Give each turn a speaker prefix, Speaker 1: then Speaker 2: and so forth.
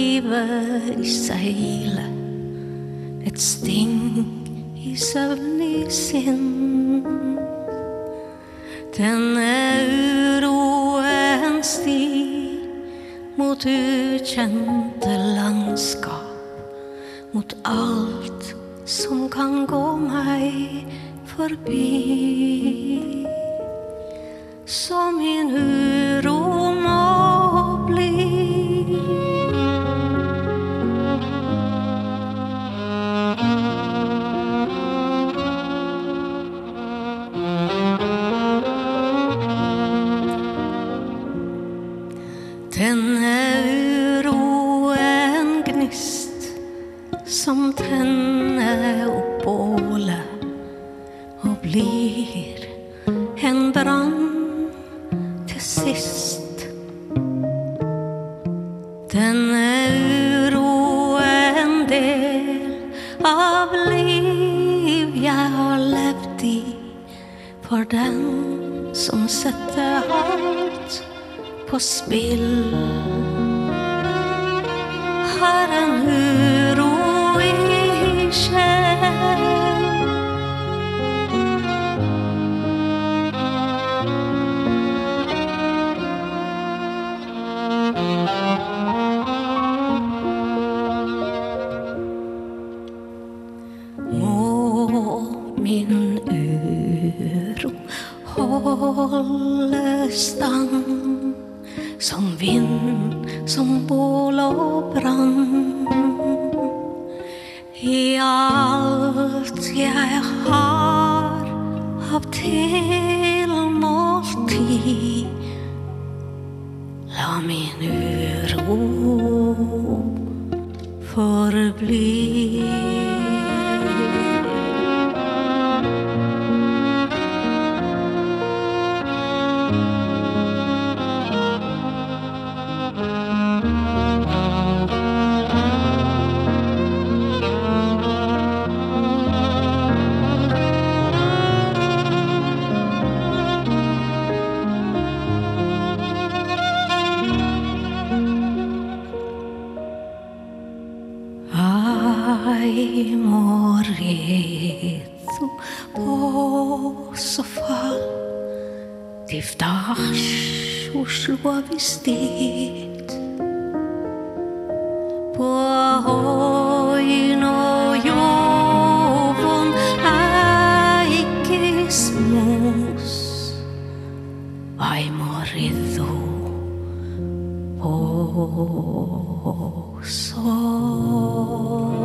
Speaker 1: river i seilet, et sting i søvnig sinn. Denne uroen stig mot ukjente landskap, mot alt som kan gå meg forbi. Så min uro må bli. Denne uroen gnist som tenner opp bålet og blir en brann til sist. Denne uroen del av liv jeg har levd i, for den som setter alt på spill, har en uro i sjel. Må min uro holde stand, som vind, som bål og brann. I alt jeg har av tilmålt tid, la min uro forbli. Ai morito posso fal תפתח ושלוע וסתית Poino jovon aikismus Ai morito posso